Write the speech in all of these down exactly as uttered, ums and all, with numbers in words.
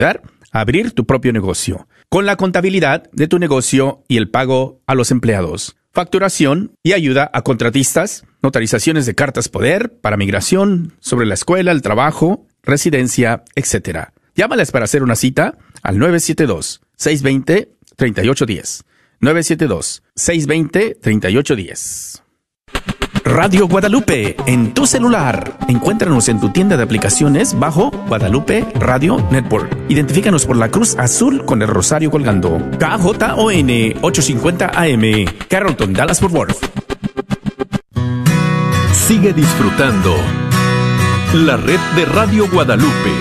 abrir tu propio negocio, con la contabilidad de tu negocio y el pago a los empleados, facturación y ayuda a contratistas, notarizaciones de cartas poder para migración, sobre la escuela, el trabajo, residencia, etcétera. Llámales para hacer una cita al nueve siete dos, seis dos cero, tres ocho uno cero. nueve siete dos, seis dos cero, tres ocho uno cero. Radio Guadalupe, en tu celular. Encuéntranos en tu tienda de aplicaciones bajo Guadalupe Radio Network. Identifícanos por la cruz azul con el rosario colgando. K J O N ochocientos cincuenta A M, Carrollton, Dallas-Fort Worth. Sigue disfrutando la red de Radio Guadalupe.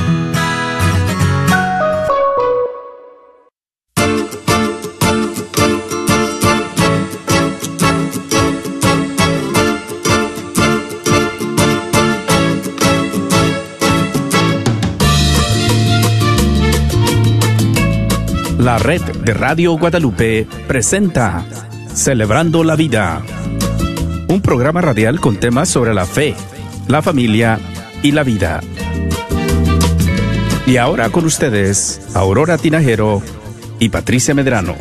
La red de Radio Guadalupe presenta Celebrando la Vida, un programa radial con temas sobre la fe, la familia y la vida. Y ahora con ustedes, Aurora Tinajero y Patricia Medrano.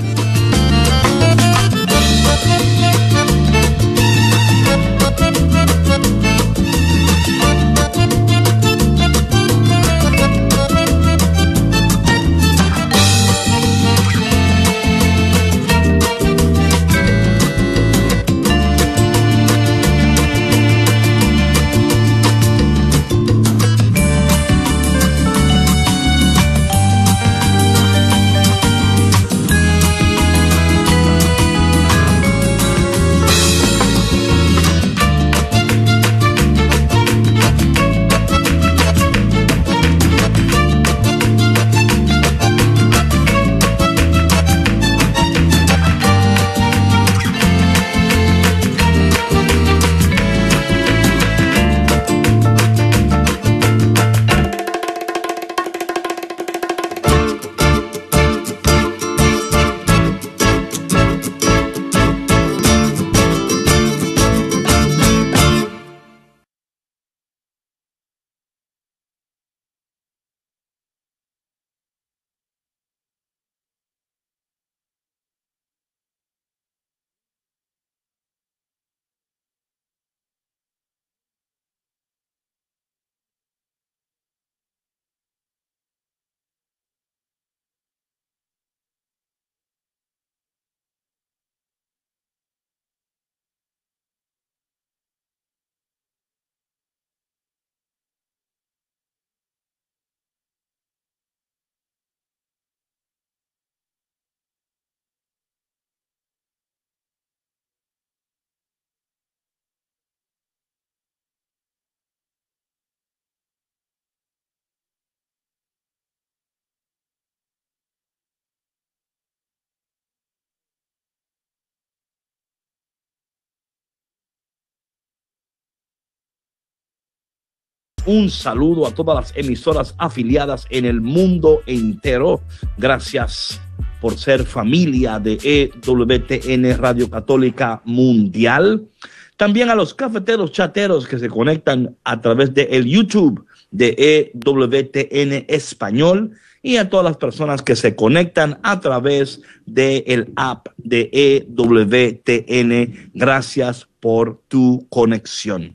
Un saludo a todas las emisoras afiliadas en el mundo entero. Gracias por ser familia de E W T N Radio Católica Mundial. También a los cafeteros chateros que se conectan a través de el YouTube de E W T N Español, y a todas las personas que se conectan a través del app de E W T N. Gracias por tu conexión.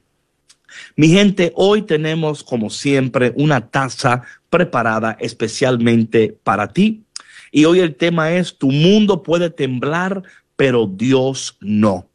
Mi gente, hoy tenemos, como siempre, una taza preparada especialmente para ti. Y hoy el tema es: tu mundo puede temblar, pero Dios no.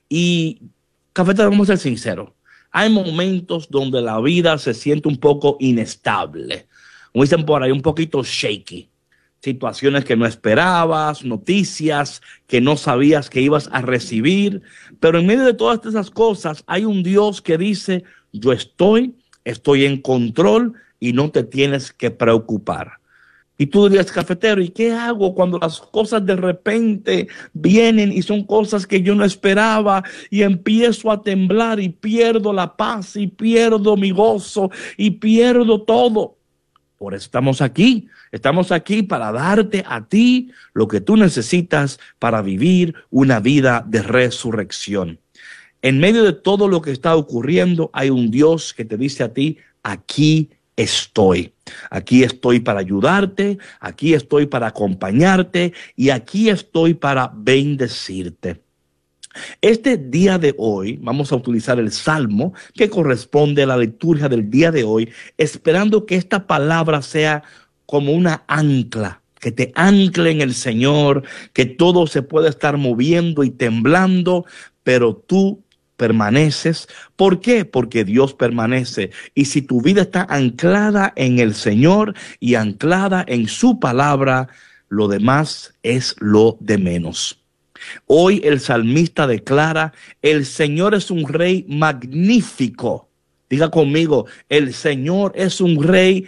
Y, cafetero, vamos a ser sinceros. Hay momentos donde la vida se siente un poco inestable. Como dicen por ahí, un poquito shaky. Situaciones que no esperabas, noticias que no sabías que ibas a recibir. Pero en medio de todas esas cosas hay un Dios que dice: yo estoy, estoy en control y no te tienes que preocupar. Y tú dirías, cafetero, ¿y qué hago cuando las cosas de repente vienen y son cosas que yo no esperaba y empiezo a temblar y pierdo la paz y pierdo mi gozo y pierdo todo? Por eso estamos aquí. Estamos aquí para darte a ti lo que tú necesitas para vivir una vida de resurrección. En medio de todo lo que está ocurriendo, hay un Dios que te dice a ti: aquí estoy. Aquí estoy para ayudarte, aquí estoy para acompañarte y aquí estoy para bendecirte. Este día de hoy vamos a utilizar el salmo que corresponde a la liturgia del día de hoy, esperando que esta palabra sea como una ancla, que te ancle en el Señor, que todo se pueda estar moviendo y temblando, pero tú permaneces. ¿Por qué? Porque Dios permanece. Y si tu vida está anclada en el Señor y anclada en su palabra, lo demás es lo de menos. Hoy el salmista declara: el Señor es un rey magnífico. Diga conmigo: el Señor es un rey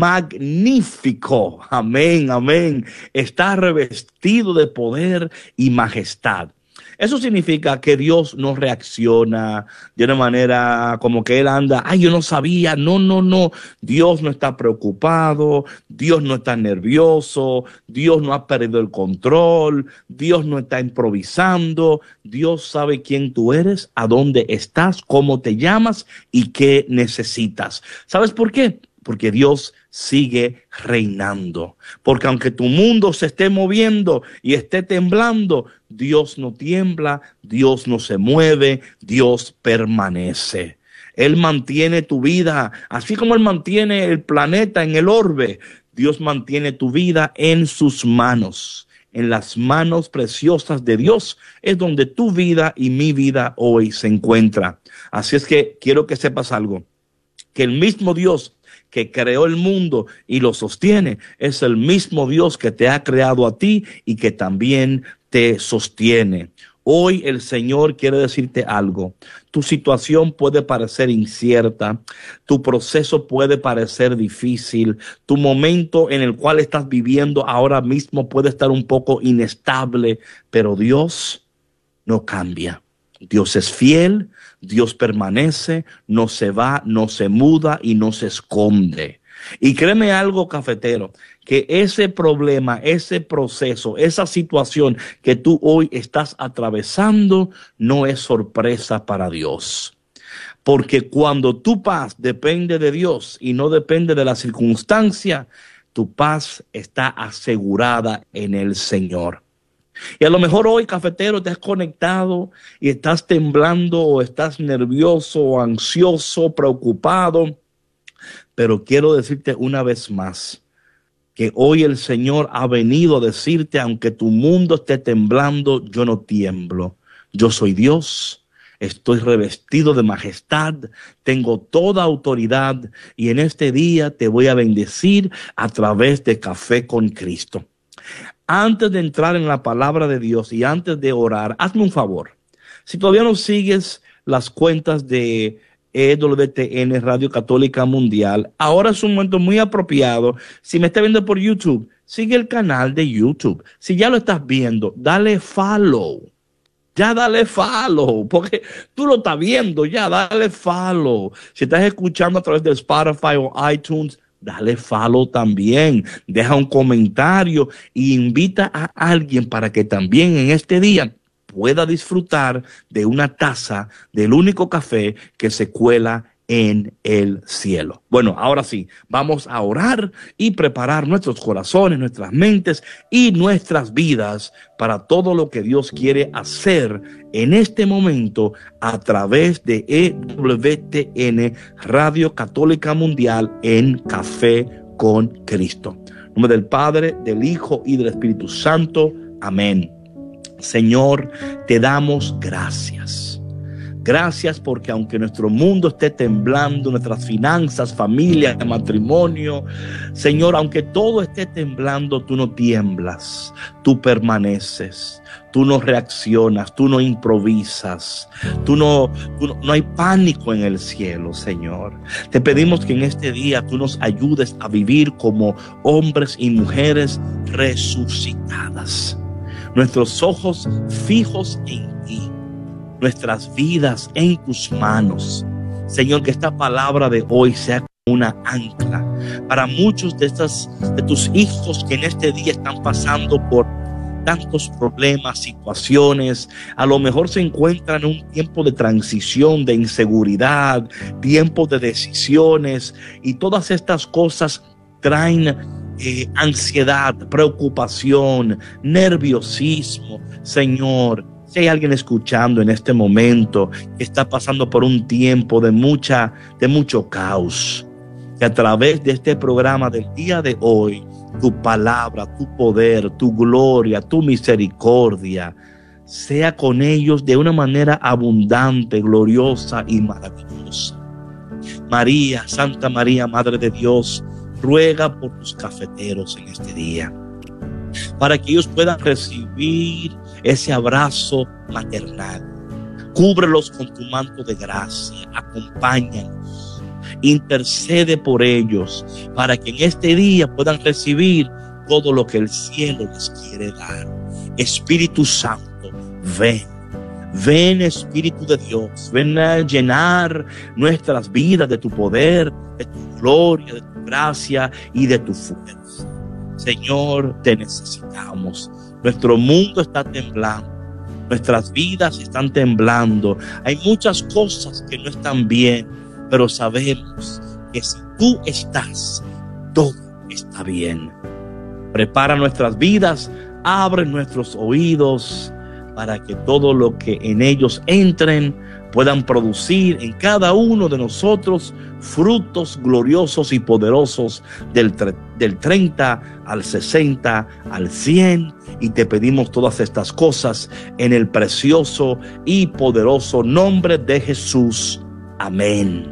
magnífico. Amén, amén. Está revestido de poder y majestad. Eso significa que Dios no reacciona de una manera como que Él anda, ay, yo no sabía. No, no, no. Dios no está preocupado. Dios no está nervioso. Dios no ha perdido el control. Dios no está improvisando. Dios sabe quién tú eres, a dónde estás, cómo te llamas y qué necesitas. ¿Sabes por qué? Porque Dios sigue reinando. Porque aunque tu mundo se esté moviendo y esté temblando, Dios no tiembla, Dios no se mueve, Dios permanece. Él mantiene tu vida, así como Él mantiene el planeta en el orbe. Dios mantiene tu vida en sus manos. En las manos preciosas de Dios es donde tu vida y mi vida hoy se encuentra. Así es que quiero que sepas algo, que el mismo Dios que creó el mundo y lo sostiene es el mismo Dios que te ha creado a ti y que también te sostiene. Hoy el Señor quiere decirte algo. Tu situación puede parecer incierta, tu proceso puede parecer difícil, tu momento en el cual estás viviendo ahora mismo puede estar un poco inestable, pero Dios no cambia. Dios es fiel, Dios permanece, no se va, no se muda y no se esconde. Y créeme algo, cafetero, que ese problema, ese proceso, esa situación que tú hoy estás atravesando no es sorpresa para Dios. Porque cuando tu paz depende de Dios y no depende de la circunstancia, tu paz está asegurada en el Señor. Y a lo mejor hoy, cafetero, te has conectado y estás temblando o estás nervioso o ansioso, preocupado. Pero quiero decirte una vez más que hoy el Señor ha venido a decirte: aunque tu mundo esté temblando, yo no tiemblo. Yo soy Dios, estoy revestido de majestad, tengo toda autoridad y en este día te voy a bendecir a través de Café con Cristo. Antes de entrar en la palabra de Dios y antes de orar, hazme un favor. Si todavía no sigues las cuentas de E W T N Radio Católica Mundial, ahora es un momento muy apropiado. Si me estás viendo por YouTube, sigue el canal de YouTube. Si ya lo estás viendo, dale follow. Ya dale follow, porque tú lo estás viendo, ya dale follow. Si estás escuchando a través de Spotify o iTunes, dale follow también, deja un comentario e invita a alguien para que también en este día pueda disfrutar de una taza del único café que se cuela en el cielo. Bueno, ahora sí, vamos a orar y preparar nuestros corazones, nuestras mentes y nuestras vidas para todo lo que Dios quiere hacer en este momento a través de E W T N Radio Católica Mundial en Café con Cristo. En nombre del Padre, del Hijo y del Espíritu Santo. Amén. Señor, te damos gracias. Gracias porque aunque nuestro mundo esté temblando, nuestras finanzas, familia, matrimonio, Señor, aunque todo esté temblando, tú no tiemblas, tú permaneces, tú no reaccionas, tú no improvisas, tú no, tú no, no hay pánico en el cielo, Señor. Te pedimos que en este día tú nos ayudes a vivir como hombres y mujeres resucitadas, nuestros ojos fijos en ti, nuestras vidas en tus manos. Señor, que esta palabra de hoy sea como una ancla para muchos de, estas, de tus hijos que en este día están pasando por tantos problemas, situaciones. A lo mejor se encuentran en un tiempo de transición, de inseguridad, tiempo de decisiones, y todas estas cosas traen eh, ansiedad, preocupación, nerviosismo. Señor, si hay alguien escuchando en este momento que está pasando por un tiempo de mucha, de mucho caos, que a través de este programa del día de hoy, tu palabra, tu poder, tu gloria, tu misericordia sea con ellos de una manera abundante, gloriosa y maravillosa. María, Santa María, Madre de Dios, ruega por tus cafeteros en este día, para que ellos puedan recibir ese abrazo maternal. Cúbrelos con tu manto de gracia, acompáñanos, intercede por ellos, para que en este día puedan recibir todo lo que el cielo les quiere dar. Espíritu Santo, ven. Ven, Espíritu de Dios, ven a llenar nuestras vidas de tu poder, de tu gloria, de tu gracia y de tu fuerza. Señor, te necesitamos. Nuestro mundo está temblando, nuestras vidas están temblando. Hay muchas cosas que no están bien, pero sabemos que si tú estás, todo está bien. Prepara nuestras vidas, abre nuestros oídos, para que todo lo que en ellos entren puedan producir en cada uno de nosotros frutos gloriosos y poderosos del, del treinta al sesenta al cien. Y te pedimos todas estas cosas en el precioso y poderoso nombre de Jesús. Amén.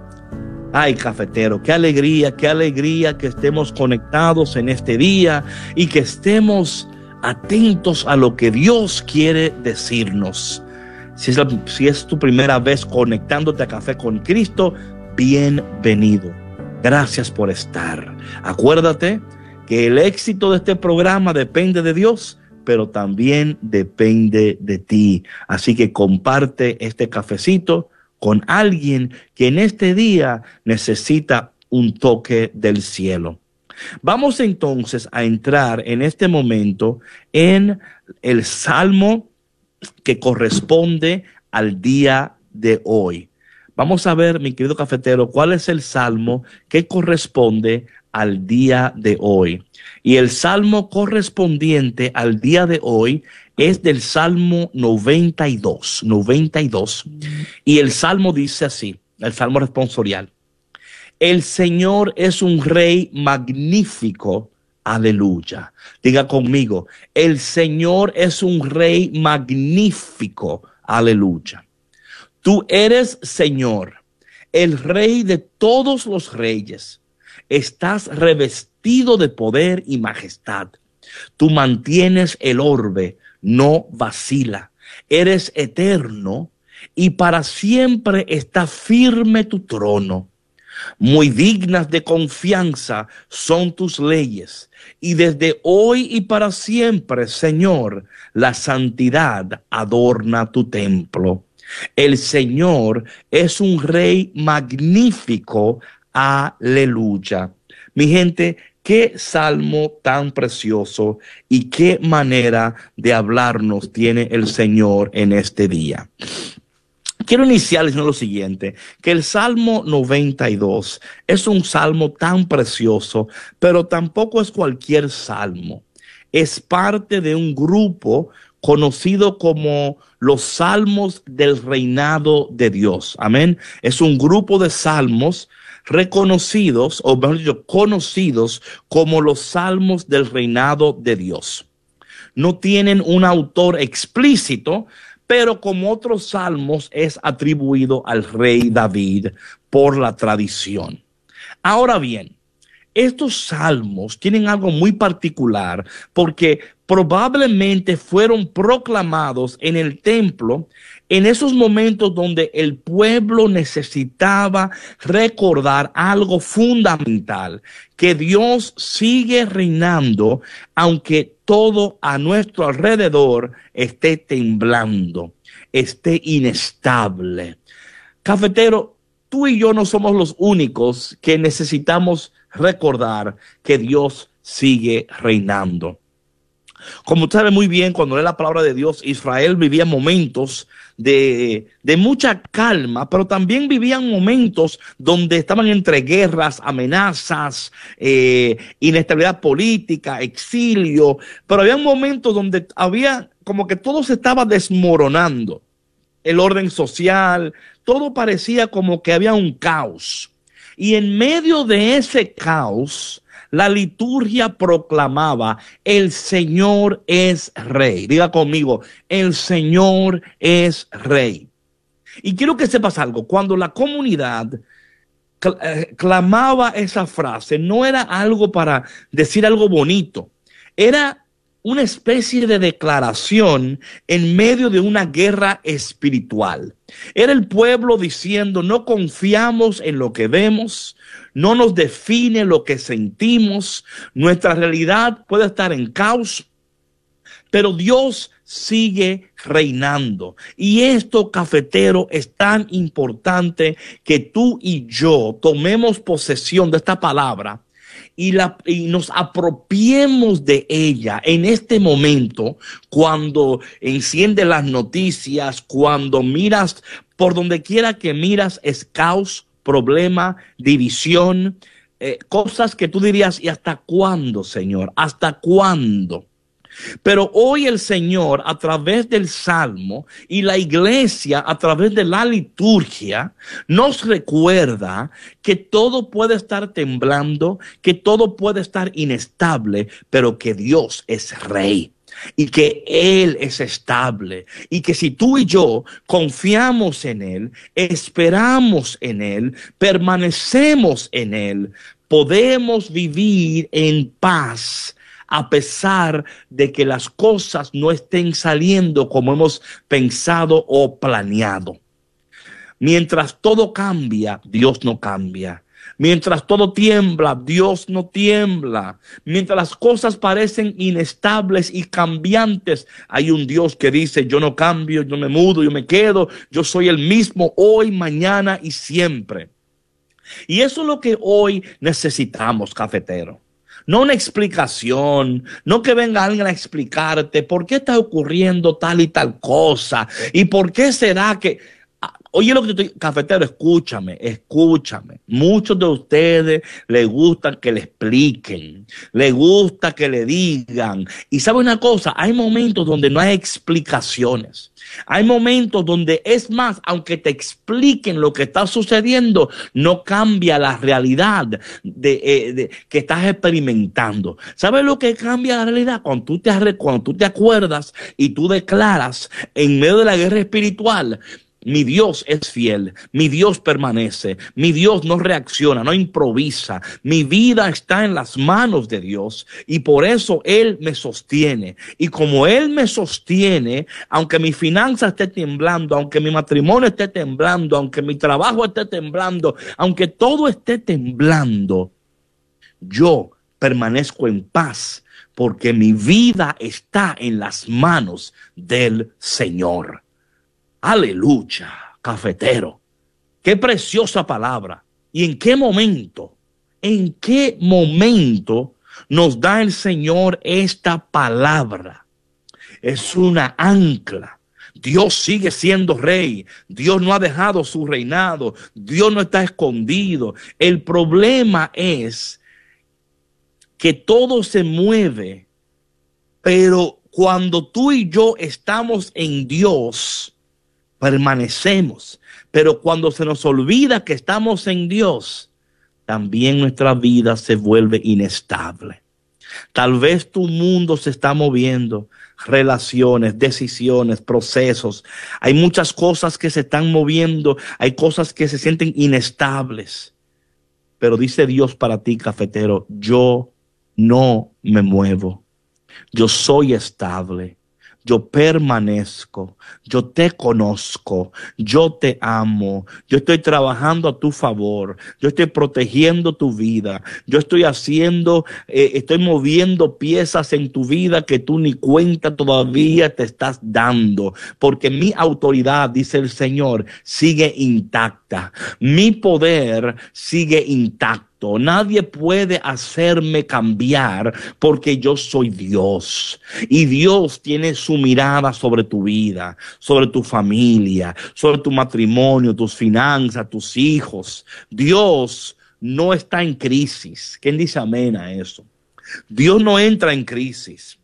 Ay, cafetero, qué alegría, qué alegría que estemos conectados en este día y que estemos atentos a lo que Dios quiere decirnos. Si es, la, si es tu primera vez conectándote a Café con Cristo, bienvenido. Gracias por estar. Acuérdate que el éxito de este programa depende de Dios, pero también depende de ti. Así que comparte este cafecito con alguien que en este día necesita un toque del cielo. Vamos entonces a entrar en este momento en el salmo que corresponde al día de hoy. Vamos a ver, mi querido cafetero, cuál es el salmo que corresponde al día de hoy. Y el salmo correspondiente al día de hoy es del Salmo noventa y dos, noventa y dos. Y el salmo dice así, el salmo responsorial: el Señor es un rey magnífico. Aleluya. Diga conmigo, el Señor es un rey magnífico. Aleluya. Tú eres, Señor, el rey de todos los reyes. Estás revestido de poder y majestad. Tú mantienes el orbe, no vacila. Eres eterno y para siempre está firme tu trono. Muy dignas de confianza son tus leyes, y desde hoy y para siempre, Señor, la santidad adorna tu templo. El Señor es un rey magnífico. Aleluya. Mi gente, qué salmo tan precioso y qué manera de hablarnos tiene el Señor en este día. Quiero iniciar diciendo lo siguiente, que el Salmo noventa y dos es un salmo tan precioso, pero tampoco es cualquier salmo. Es parte de un grupo conocido como los salmos del reinado de Dios. Amén. Es un grupo de salmos reconocidos, o mejor dicho, conocidos como los salmos del reinado de Dios. No tienen un autor explícito, pero como otros salmos es atribuido al rey David por la tradición. Ahora bien, estos salmos tienen algo muy particular porque probablemente fueron proclamados en el templo en esos momentos donde el pueblo necesitaba recordar algo fundamental, que Dios sigue reinando aunque todo a nuestro alrededor esté temblando, esté inestable. Cafetero, tú y yo no somos los únicos que necesitamos recordar que Dios sigue reinando. Como usted sabe muy bien, cuando lee la palabra de Dios, Israel vivía momentos de, de mucha calma, pero también vivían momentos donde estaban entre guerras, amenazas, eh, inestabilidad política, exilio, pero había momentos donde había como que todo se estaba desmoronando. El orden social, todo parecía como que había un caos. Y en medio de ese caos, la liturgia proclamaba: el Señor es Rey. Diga conmigo: el Señor es Rey. Y quiero que sepas algo. Cuando la comunidad cl- eh, clamaba esa frase, no era algo para decir algo bonito. Era una especie de declaración en medio de una guerra espiritual. Era el pueblo diciendo: no confiamos en lo que vemos, no nos define lo que sentimos, nuestra realidad puede estar en caos, pero Dios sigue reinando. Y esto, cafetero, es tan importante que tú y yo tomemos posesión de esta palabra y, la, y nos apropiemos de ella en este momento, cuando enciendes las noticias, cuando miras por donde quiera que miras, es caos, problema, división, eh, cosas que tú dirías: ¿y hasta cuándo, Señor? ¿Hasta cuándo? Pero hoy el Señor, a través del Salmo, y la iglesia a través de la liturgia, nos recuerda que todo puede estar temblando, que todo puede estar inestable, pero que Dios es Rey. Y que Él es estable, y que si tú y yo confiamos en Él, esperamos en Él, permanecemos en Él, podemos vivir en paz, a pesar de que las cosas no estén saliendo como hemos pensado o planeado. Mientras todo cambia, Dios no cambia. Mientras todo tiembla, Dios no tiembla. Mientras las cosas parecen inestables y cambiantes, hay un Dios que dice: yo no cambio, yo me mudo, yo me quedo, yo soy el mismo hoy, mañana y siempre. Y eso es lo que hoy necesitamos, cafetero. No una explicación, no que venga alguien a explicarte por qué está ocurriendo tal y tal cosa y por qué será que... Oye, lo que estoy, cafetero, escúchame, escúchame. Muchos de ustedes les gusta que le expliquen, les gusta que le digan. Y sabe una cosa, hay momentos donde no hay explicaciones. Hay momentos donde, es más, aunque te expliquen lo que está sucediendo, no cambia la realidad de, eh, de, que estás experimentando. ¿Sabes lo que cambia la realidad? Cuando tú te, cuando tú te acuerdas y tú declaras en medio de la guerra espiritual: mi Dios es fiel, mi Dios permanece, mi Dios no reacciona, no improvisa, mi vida está en las manos de Dios y por eso Él me sostiene. Y como Él me sostiene, aunque mi finanza esté temblando, aunque mi matrimonio esté temblando, aunque mi trabajo esté temblando, aunque todo esté temblando, yo permanezco en paz porque mi vida está en las manos del Señor. Aleluya, cafetero. Qué preciosa palabra. ¿Y en qué momento? ¿En qué momento nos da el Señor esta palabra? Es una ancla. Dios sigue siendo Rey. Dios no ha dejado su reinado. Dios no está escondido. El problema es que todo se mueve, pero cuando tú y yo estamos en Dios, permanecemos. Pero cuando se nos olvida que estamos en Dios, también nuestra vida se vuelve inestable. Tal vez tu mundo se está moviendo, relaciones, decisiones, procesos. Hay muchas cosas que se están moviendo, hay cosas que se sienten inestables. Pero dice Dios para ti, cafetero: yo no me muevo, yo soy estable. Yo permanezco, yo te conozco, yo te amo, yo estoy trabajando a tu favor, yo estoy protegiendo tu vida, yo estoy haciendo, eh, estoy moviendo piezas en tu vida que tú ni cuenta todavía te estás dando, porque mi autoridad, dice el Señor, sigue intacta, mi poder sigue intacto. esto, nadie puede hacerme cambiar porque yo soy Dios. Y Dios tiene su mirada sobre tu vida, sobre tu familia, sobre tu matrimonio, tus finanzas, tus hijos. Dios no está en crisis. ¿Quién dice amén a eso? Dios no entra en crisis.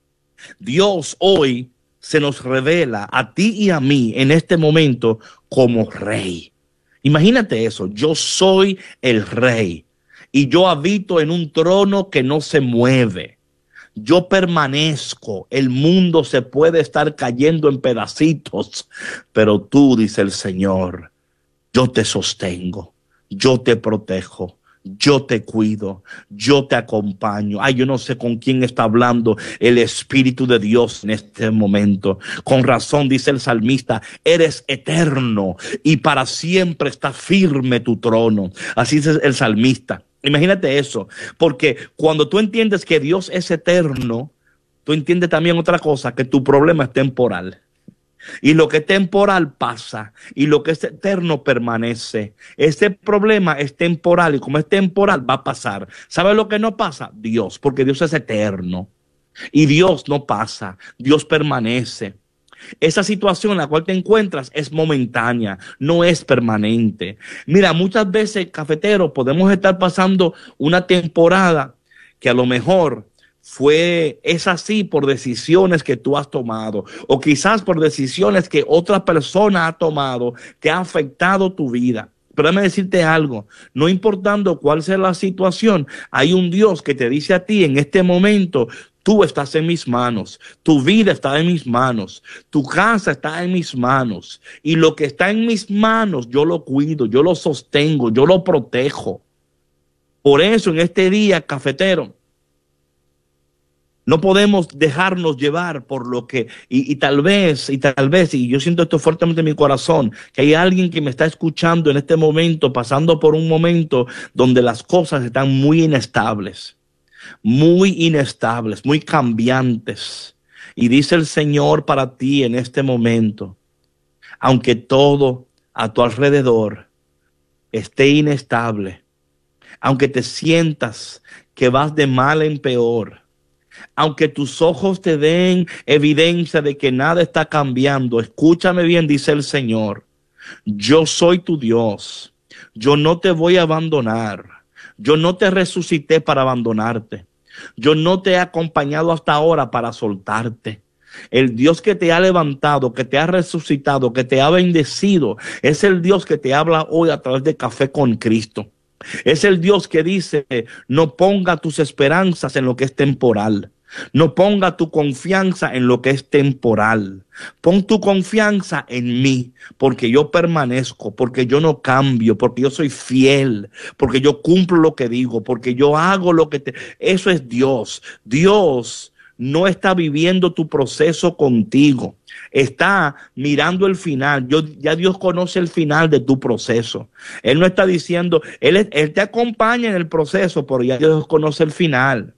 Dios hoy se nos revela a ti y a mí en este momento como rey. Imagínate eso, yo soy el rey y yo habito en un trono que no se mueve. Yo permanezco, el mundo se puede estar cayendo en pedacitos, pero tú, dice el Señor, yo te sostengo, yo te protejo. Yo te cuido, yo te acompaño. Ay, yo no sé con quién está hablando el Espíritu de Dios en este momento. Con razón dice el salmista, eres eterno y para siempre está firme tu trono. Así dice el salmista. Imagínate eso, porque cuando tú entiendes que Dios es eterno, tú entiendes también otra cosa, que tu problema es temporal. Y lo que es temporal pasa, y lo que es eterno permanece. Ese problema es temporal, y como es temporal va a pasar. ¿Sabes lo que no pasa? Dios, porque Dios es eterno. Y Dios no pasa, Dios permanece. Esa situación en la cual te encuentras es momentánea, no es permanente. Mira, muchas veces, cafetero, podemos estar pasando una temporada que a lo mejor fue, es así por decisiones que tú has tomado, o quizás por decisiones que otra persona ha tomado que ha afectado tu vida. Pero déjame decirte algo, no importando cuál sea la situación, hay un Dios que te dice a ti en este momento, tú estás en mis manos, tu vida está en mis manos, tu casa está en mis manos, y lo que está en mis manos yo lo cuido, yo lo sostengo, yo lo protejo. Por eso en este día, cafetero, no podemos dejarnos llevar por lo que, y, y tal vez, y tal vez, y yo siento esto fuertemente en mi corazón, que hay alguien que me está escuchando en este momento, pasando por un momento donde las cosas están muy inestables, muy inestables, muy cambiantes. Y dice el Señor para ti en este momento, aunque todo a tu alrededor esté inestable, aunque te sientas que vas de mal en peor, aunque tus ojos te den evidencia de que nada está cambiando, escúchame bien, dice el Señor, yo soy tu Dios, yo no te voy a abandonar, yo no te resucité para abandonarte, yo no te he acompañado hasta ahora para soltarte. El Dios que te ha levantado, que te ha resucitado, que te ha bendecido, es el Dios que te habla hoy a través de Café con Cristo. Es el Dios que dice, no ponga tus esperanzas en lo que es temporal. No ponga tu confianza en lo que es temporal. Pon tu confianza en mí, porque yo permanezco, porque yo no cambio, porque yo soy fiel, porque yo cumplo lo que digo, porque yo hago lo que te... Eso es Dios. Dios no está viviendo tu proceso contigo. Está mirando el final. Yo, ya Dios conoce el final de tu proceso. Él no está diciendo, él, él te acompaña en el proceso, pero ya Dios conoce el final.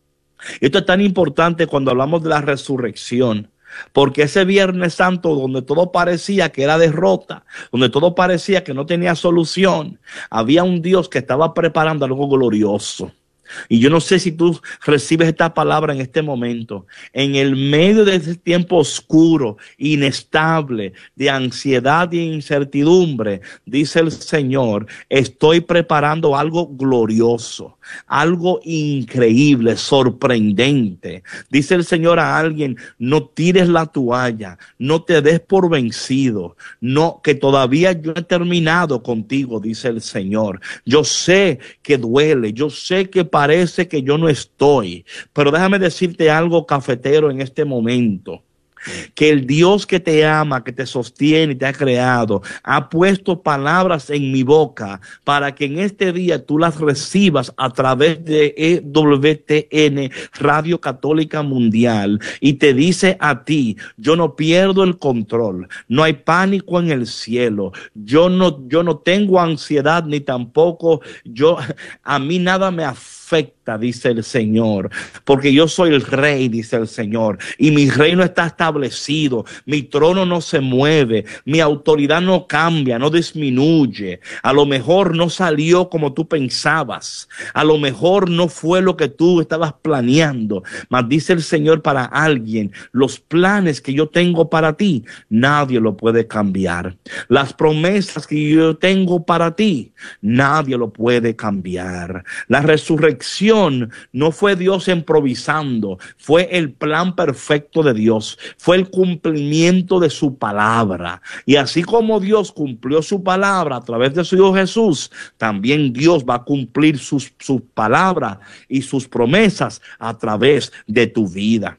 Esto es tan importante cuando hablamos de la resurrección, porque ese Viernes Santo donde todo parecía que era derrota, donde todo parecía que no tenía solución, había un Dios que estaba preparando algo glorioso. Y yo no sé si tú recibes esta palabra en este momento. En el medio de ese tiempo oscuro, inestable, de ansiedad y incertidumbre, dice el Señor, estoy preparando algo glorioso, algo increíble, sorprendente. Dice el Señor a alguien, no tires la toalla, no te des por vencido, no, que todavía yo he terminado contigo, dice el Señor. Yo sé que duele, yo sé que parece que yo no estoy, pero déjame decirte algo, cafetero, en este momento. Que el Dios que te ama, que te sostiene y te ha creado, ha puesto palabras en mi boca para que en este día tú las recibas a través de E W T N, Radio Católica Mundial, y te dice a ti, yo no pierdo el control, no hay pánico en el cielo, yo no, yo no tengo ansiedad ni tampoco, yo, a mí nada me afecta. perfecta, dice el Señor, porque yo soy el rey, dice el Señor, y mi reino está establecido, mi trono no se mueve, mi autoridad no cambia, no disminuye. A lo mejor no salió como tú pensabas, a lo mejor no fue lo que tú estabas planeando, mas dice el Señor para alguien, los planes que yo tengo para ti, nadie lo puede cambiar. Las promesas que yo tengo para ti, nadie lo puede cambiar. La resurrección no fue Dios improvisando, fue el plan perfecto de Dios, fue el cumplimiento de su palabra. Y así como Dios cumplió su palabra a través de su Hijo Jesús, también Dios va a cumplir sus, sus palabras y sus promesas a través de tu vida.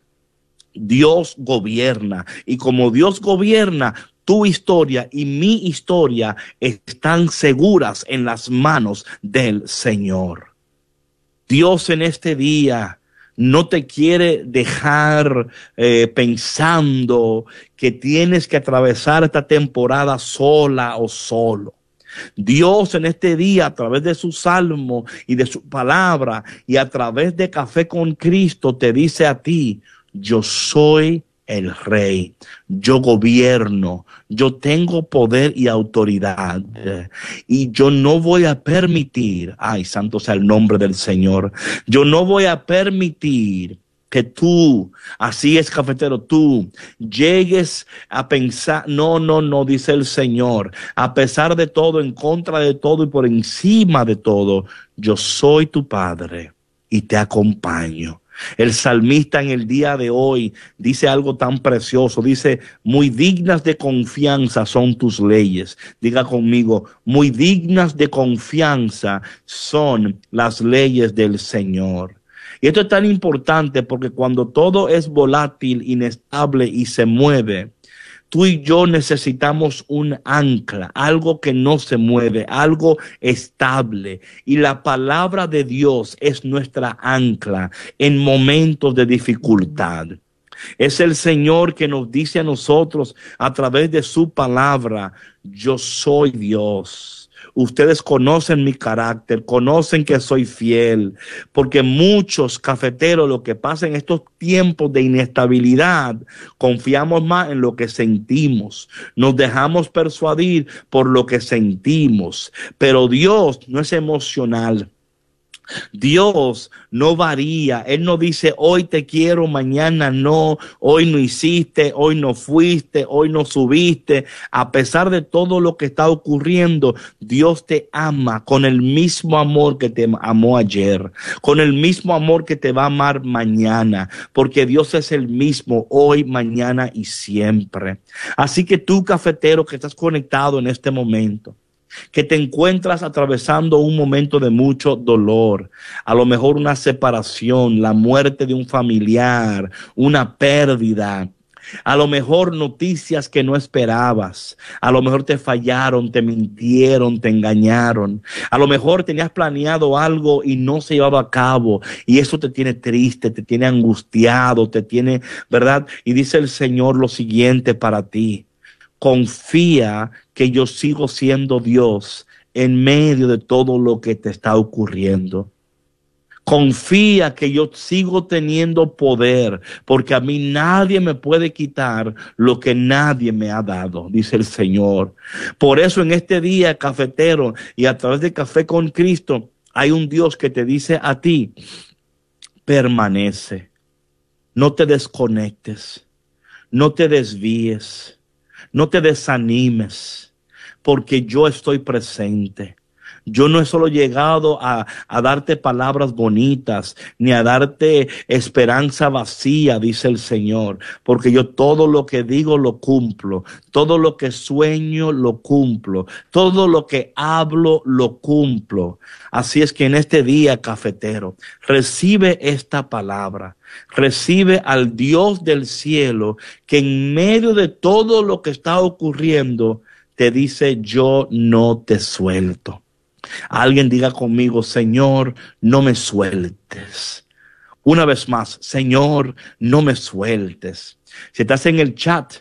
Dios gobierna, y como Dios gobierna, tu historia y mi historia están seguras en las manos del Señor. Dios en este día no te quiere dejar eh, pensando que tienes que atravesar esta temporada sola o solo. Dios en este día, a través de su salmo y de su palabra y a través de Café con Cristo, te dice a ti: yo soy el rey, yo gobierno, yo tengo poder y autoridad, y yo no voy a permitir, ay, santo sea el nombre del Señor, yo no voy a permitir que tú, así es, cafetero, tú llegues a pensar, no, no, no, dice el Señor, a pesar de todo, en contra de todo y por encima de todo, yo soy tu Padre y te acompaño. El salmista en el día de hoy dice algo tan precioso, dice: muy dignas de confianza son tus leyes. Diga conmigo: muy dignas de confianza son las leyes del Señor. Y esto es tan importante porque cuando todo es volátil, inestable y se mueve, tú y yo necesitamos un ancla, algo que no se mueve, algo estable. Y la palabra de Dios es nuestra ancla en momentos de dificultad. Es el Señor que nos dice a nosotros a través de su palabra: yo soy Dios. Ustedes conocen mi carácter, conocen que soy fiel, porque muchos cafeteros, lo que pasa en estos tiempos de inestabilidad, confiamos más en lo que sentimos, nos dejamos persuadir por lo que sentimos, pero Dios no es emocional. Dios no varía, Él no dice hoy te quiero, mañana no, hoy no hiciste, hoy no fuiste, hoy no subiste. A pesar de todo lo que está ocurriendo, Dios te ama con el mismo amor que te amó ayer, con el mismo amor que te va a amar mañana, porque Dios es el mismo hoy, mañana y siempre. Así que tú, cafetero, que estás conectado en este momento, que te encuentras atravesando un momento de mucho dolor, a lo mejor una separación, la muerte de un familiar, una pérdida, a lo mejor noticias que no esperabas, a lo mejor te fallaron, te mintieron, te engañaron, a lo mejor tenías planeado algo y no se llevaba a cabo y eso te tiene triste, te tiene angustiado, te tiene, ¿verdad? Y dice el Señor lo siguiente para ti: confía que yo sigo siendo Dios en medio de todo lo que te está ocurriendo. Confía que yo sigo teniendo poder, porque a mí nadie me puede quitar lo que nadie me ha dado, dice el Señor. Por eso en este día, cafetero, y a través de Café con Cristo, hay un Dios que te dice a ti: permanece, no te desconectes, no te desvíes. No te desanimes, porque yo estoy presente. Yo no he solo llegado a, a darte palabras bonitas, ni a darte esperanza vacía, dice el Señor, porque yo todo lo que digo lo cumplo, todo lo que sueño lo cumplo, todo lo que hablo lo cumplo. Así es que en este día, cafetero, recibe esta palabra. Recibe al Dios del cielo que en medio de todo lo que está ocurriendo te dice: yo no te suelto. Alguien diga conmigo: Señor, no me sueltes. Una vez más: Señor, no me sueltes. Si estás en el chat,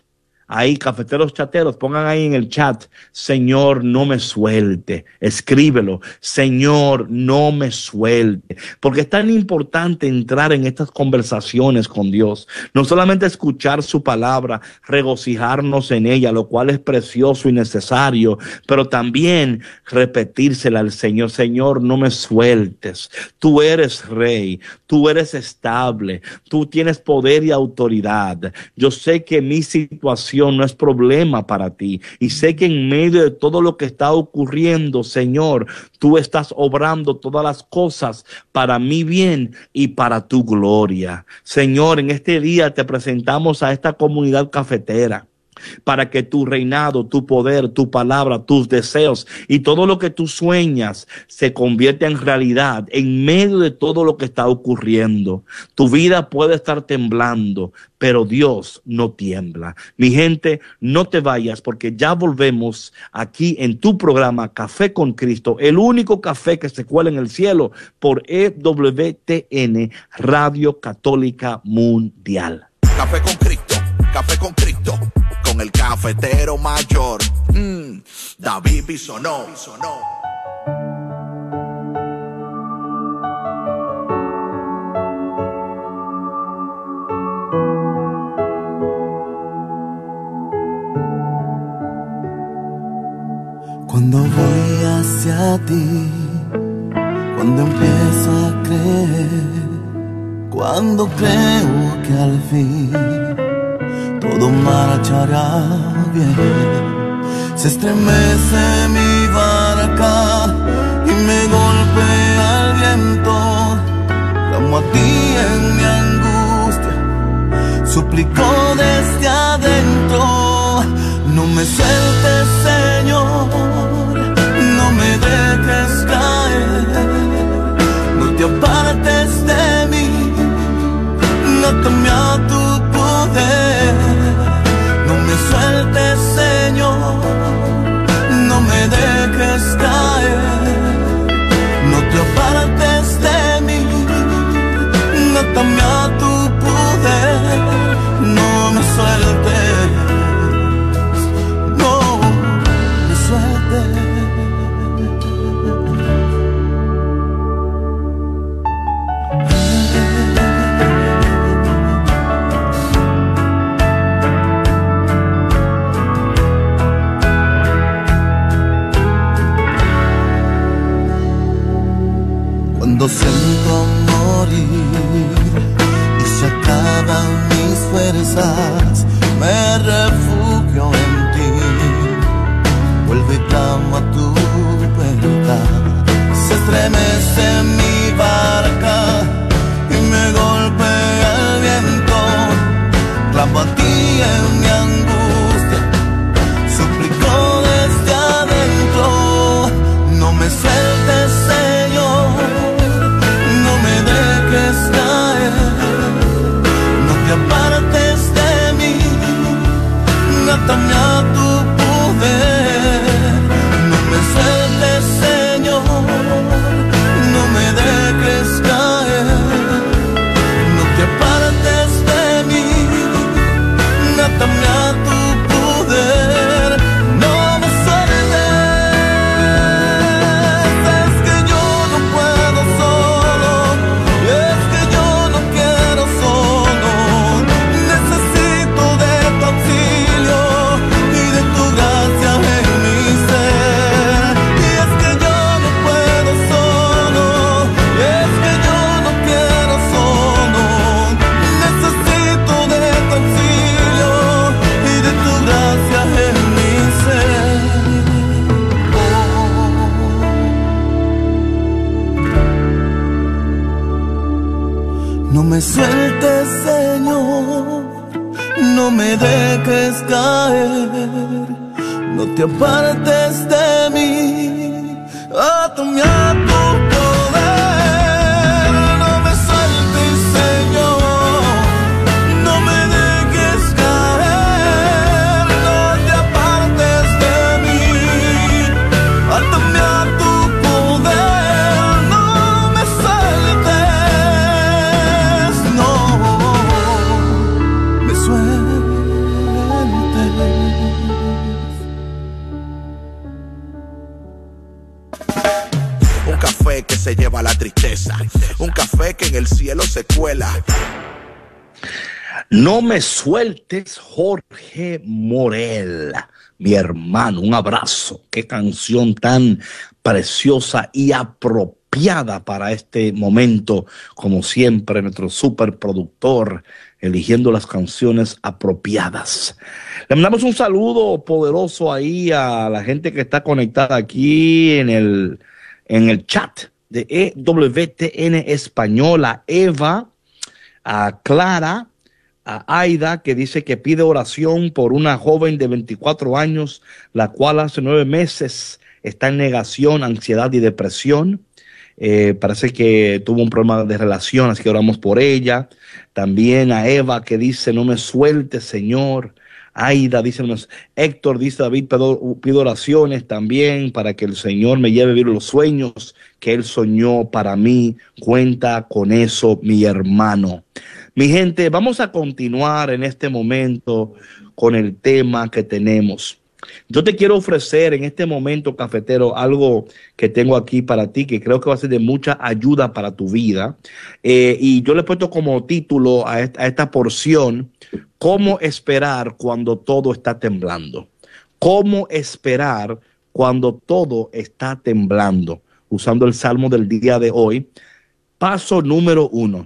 ahí, cafeteros chateros, pongan ahí en el chat, Señor, no me suelte. Escríbelo, Señor, no me suelte. Porque es tan importante entrar en estas conversaciones con Dios. No solamente escuchar su palabra, regocijarnos en ella, lo cual es precioso y necesario, pero también repetírsela al Señor. Señor, no me sueltes. Tú eres rey, tú eres estable, tú tienes poder y autoridad. Yo sé que mi situación no es problema para ti y sé que en medio de todo lo que está ocurriendo, Señor, tú estás obrando todas las cosas para mi bien y para tu gloria. Señor, en este día te presentamos a esta comunidad cafetera, para que tu reinado, tu poder, tu palabra, tus deseos y todo lo que tú sueñas se convierta en realidad en medio de todo lo que está ocurriendo. Tu vida puede estar temblando, pero Dios no tiembla. Mi gente, no te vayas porque ya volvemos aquí en tu programa Café con Cristo, el único café que se cuela en el cielo por E W T N, Radio Católica Mundial. Café con Cristo, Café con Cristo, con el cafetero mayor, mm, David Bisonó. Cuando voy hacia ti, cuando empiezo a creer, cuando creo que al fin todo marchará bien, se estremece mi barca y me golpea el viento. Clamo a ti en mi angustia, suplico desde adentro, no me sueltes, Señor, no me dejes caer, no te apartes de mí, atame a tu poder, no me sueltes, Señor, no me dejes caer, no te apartes de mí, atame a tu poder, no me sueltes, no me sueltes. Cuando siento morir y se acaban mis fuerzas, me refugio en ti, vuelvo y clamo a tu puerta, se estremece mi barca y me golpea el viento, clamo a ti en mi angustia, suplico desde adentro, no me sueltes, Señor, no me dejes caer, no te apartes de mí, atame a tu poder, no me sueltes, Señor, no me dejes caer, no te apartes de mí, atame a tu poder, no me sueltes, es que yo no puedo solo, es que yo no quiero solo, necesito de tu auxilio y de tu gracia en mi ser, y es que yo no puedo solo, y es que yo no quiero solo, necesito de tu auxilio y de tu gracia en mi ser. No me sueltes, Señor, no me dejes caer, no te apartes de mí, atame a tu poder, no me sueltes, Señor, no me dejes caer, no te apartes de mí, atame a tu poder, no me sueltes, no me sueltes. escuela. No me sueltes, Jorge Morel, mi hermano, un abrazo. Qué canción tan preciosa y apropiada para este momento, como siempre, nuestro superproductor, eligiendo las canciones apropiadas. Le mandamos un saludo poderoso ahí a la gente que está conectada aquí en el, en el chat de E W T N Español, a Eva, a Clara, a Aida, que dice que pide oración por una joven de veinticuatro años, la cual hace nueve meses está en negación, ansiedad y depresión. Eh, parece que tuvo un problema de relación, así que oramos por ella. También a Eva, que dice, no me sueltes, Señor. Aida dice, Héctor dice, David, pido, pido oraciones también para que el Señor me lleve a vivir los sueños que Él soñó para mí. Cuenta con eso, mi hermano. Mi gente, vamos a continuar en este momento con el tema que tenemos. Yo te quiero ofrecer en este momento, cafetero, algo que tengo aquí para ti, que creo que va a ser de mucha ayuda para tu vida. Eh, y yo le he puesto como título a esta, a esta porción, ¿cómo esperar cuando todo está temblando? ¿Cómo esperar cuando todo está temblando? Usando el salmo del día de hoy. Paso número uno.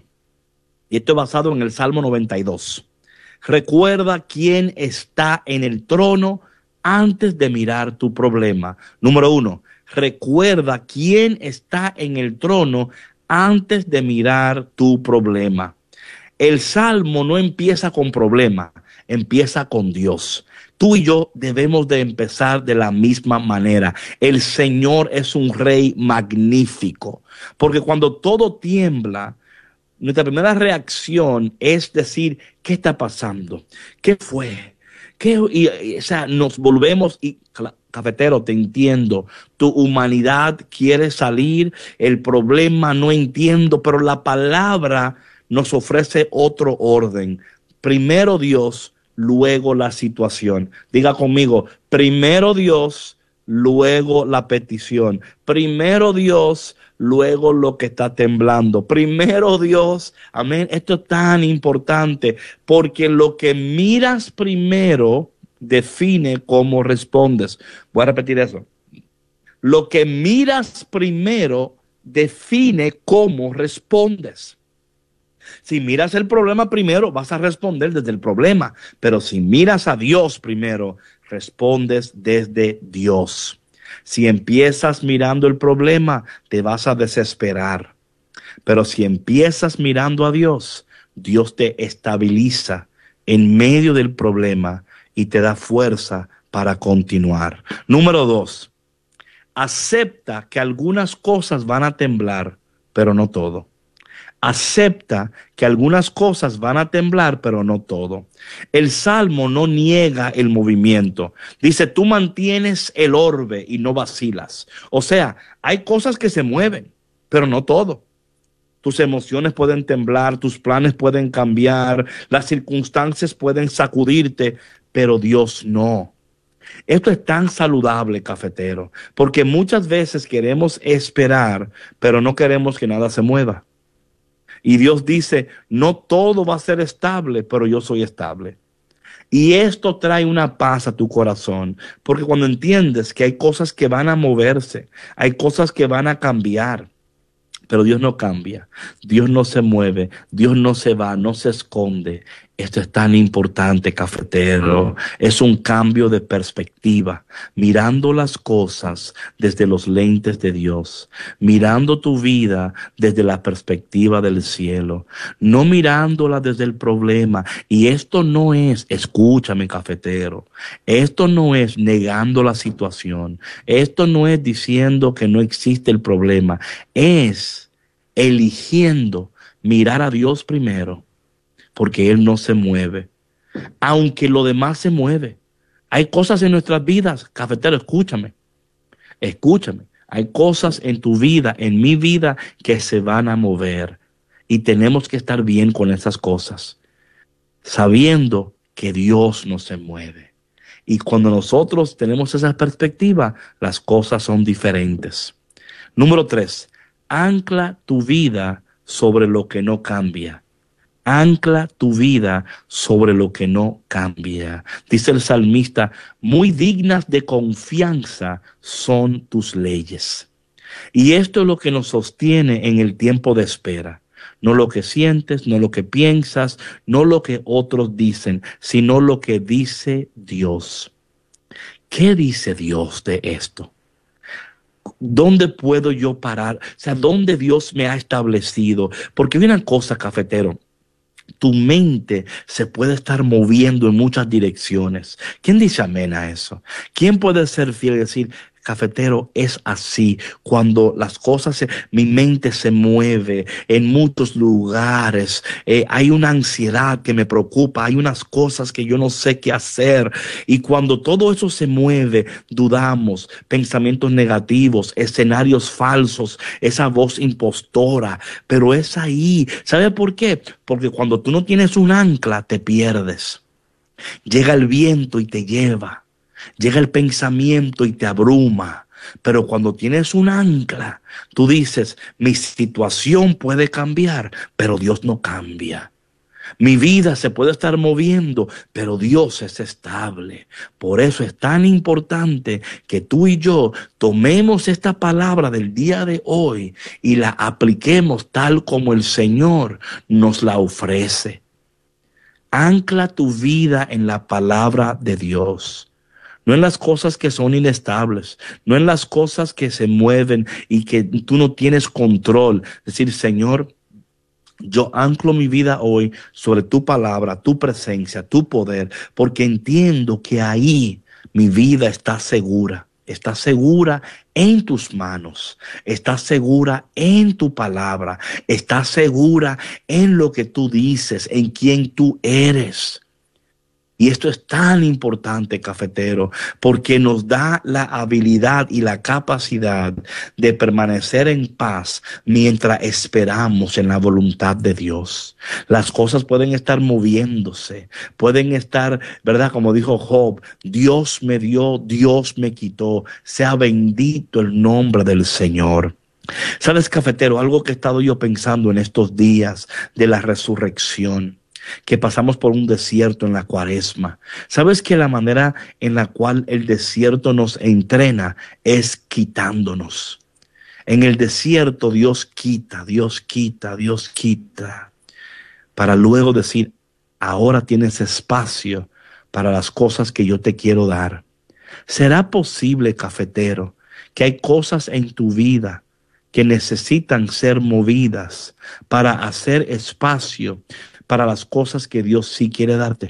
Y esto es basado en el Salmo noventa y dos. Recuerda quién está en el trono antes de mirar tu problema. Número uno, recuerda quién está en el trono antes de mirar tu problema. El Salmo no empieza con problema, empieza con Dios. Tú y yo debemos de empezar de la misma manera. El Señor es un rey magnífico, porque cuando todo tiembla, nuestra primera reacción es decir, ¿qué está pasando? ¿Qué fue? ¿Qué? Y, y, o sea, nos volvemos, y cafetero, te entiendo, tu humanidad quiere salir, el problema no entiendo, pero la palabra nos ofrece otro orden. Primero Dios, luego la situación. Diga conmigo, primero Dios, luego la petición. Primero Dios, luego lo que está temblando. Primero Dios, amén. Esto es tan importante porque lo que miras primero define cómo respondes. Voy a repetir eso. Lo que miras primero define cómo respondes. Si miras el problema primero, vas a responder desde el problema. Pero si miras a Dios primero, respondes desde Dios. Si empiezas mirando el problema, te vas a desesperar. Pero si empiezas mirando a Dios, Dios te estabiliza en medio del problema y te da fuerza para continuar. Número dos, acepta que algunas cosas van a temblar, pero no todo. Acepta que algunas cosas van a temblar, pero no todo. El Salmo no niega el movimiento. Dice, tú mantienes el orbe y no vacilas. O sea, hay cosas que se mueven, pero no todo. Tus emociones pueden temblar, tus planes pueden cambiar, las circunstancias pueden sacudirte, pero Dios no. Esto es tan saludable, cafetero, porque muchas veces queremos esperar, pero no queremos que nada se mueva. Y Dios dice, no todo va a ser estable, pero yo soy estable. Y esto trae una paz a tu corazón, porque cuando entiendes que hay cosas que van a moverse, hay cosas que van a cambiar, pero Dios no cambia, Dios no se mueve, Dios no se va, no se esconde. Esto es tan importante, cafetero. Es un cambio de perspectiva, mirando las cosas desde los lentes de Dios, mirando tu vida desde la perspectiva del cielo, no mirándola desde el problema. Y esto no es, escúchame, cafetero, esto no es negando la situación, esto no es diciendo que no existe el problema, es eligiendo mirar a Dios primero, porque Él no se mueve, aunque lo demás se mueve. Hay cosas en nuestras vidas, cafetero, escúchame, escúchame, hay cosas en tu vida, en mi vida, que se van a mover, y tenemos que estar bien con esas cosas, sabiendo que Dios no se mueve. Y cuando nosotros tenemos esa perspectiva, las cosas son diferentes. Número tres, ancla tu vida sobre lo que no cambia. Ancla tu vida sobre lo que no cambia. Dice el salmista, muy dignas de confianza son tus leyes. Y esto es lo que nos sostiene en el tiempo de espera. No lo que sientes, no lo que piensas, no lo que otros dicen, sino lo que dice Dios. ¿Qué dice Dios de esto? ¿Dónde puedo yo parar? O sea, ¿dónde Dios me ha establecido? Porque hay una cosa, cafetero. Tu mente se puede estar moviendo en muchas direcciones. ¿Quién dice amén a eso? ¿Quién puede ser fiel y decir, cafetero, es así? Cuando las cosas, se, mi mente se mueve en muchos lugares, eh, hay una ansiedad que me preocupa, hay unas cosas que yo no sé qué hacer. Y cuando todo eso se mueve, dudamos, pensamientos negativos, escenarios falsos, esa voz impostora. Pero es ahí. ¿Sabe por qué? Porque cuando tú no tienes un ancla, te pierdes. Llega el viento y te lleva. Llega el pensamiento y te abruma. Pero cuando tienes un ancla, tú dices, mi situación puede cambiar, pero Dios no cambia. Mi vida se puede estar moviendo, pero Dios es estable. Por eso es tan importante que tú y yo tomemos esta palabra del día de hoy y la apliquemos tal como el Señor nos la ofrece. Ancla tu vida en la palabra de Dios. No en las cosas que son inestables, no en las cosas que se mueven y que tú no tienes control. Decir, Señor, yo anclo mi vida hoy sobre tu palabra, tu presencia, tu poder, porque entiendo que ahí mi vida está segura. Está segura en tus manos, está segura en tu palabra, está segura en lo que tú dices, en quién tú eres. Y esto es tan importante, cafetero, porque nos da la habilidad y la capacidad de permanecer en paz mientras esperamos en la voluntad de Dios. Las cosas pueden estar moviéndose, pueden estar, ¿verdad? Como dijo Job, Dios me dio, Dios me quitó. Sea bendito el nombre del Señor. ¿Sabes, cafetero? Algo que he estado yo pensando en estos días de la resurrección, que pasamos por un desierto en la cuaresma. ¿Sabes que la manera en la cual el desierto nos entrena es quitándonos? En el desierto Dios quita, Dios quita, Dios quita, para luego decir, ahora tienes espacio para las cosas que yo te quiero dar. ¿Será posible, cafetero, que hay cosas en tu vida que necesitan ser movidas para hacer espacio para las cosas que Dios sí quiere darte?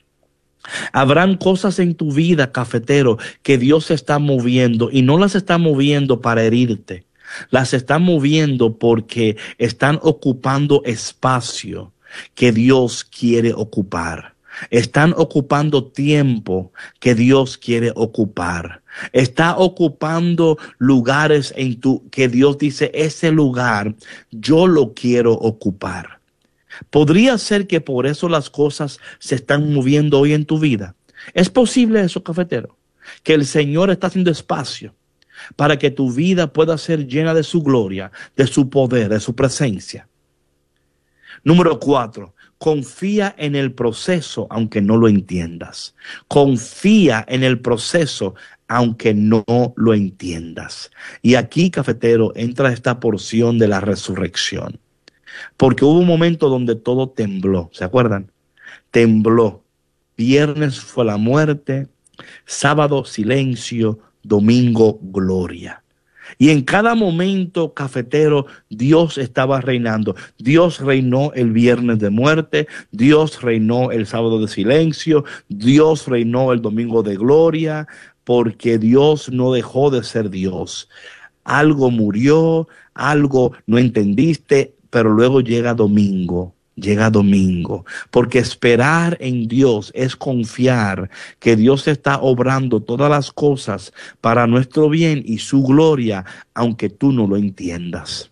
Habrán cosas en tu vida, cafetero, que Dios está moviendo y no las está moviendo para herirte. Las está moviendo porque están ocupando espacio que Dios quiere ocupar. Están ocupando tiempo que Dios quiere ocupar. Está ocupando lugares en tu que Dios dice, ese lugar yo lo quiero ocupar. ¿Podría ser que por eso las cosas se están moviendo hoy en tu vida? ¿Es posible eso, cafetero? Que el Señor está haciendo espacio para que tu vida pueda ser llena de su gloria, de su poder, de su presencia. Número cuatro, confía en el proceso aunque no lo entiendas. Confía en el proceso aunque no lo entiendas. Y aquí, cafetero, entra esta porción de la resurrección. Porque hubo un momento donde todo tembló, ¿se acuerdan? Tembló. Viernes fue la muerte, sábado silencio, domingo gloria. Y en cada momento, cafetero, Dios estaba reinando. Dios reinó el viernes de muerte, Dios reinó el sábado de silencio, Dios reinó el domingo de gloria, porque Dios no dejó de ser Dios. Algo murió, algo no entendiste, pero luego llega domingo, llega domingo, porque esperar en Dios es confiar que Dios está obrando todas las cosas para nuestro bien y su gloria, aunque tú no lo entiendas.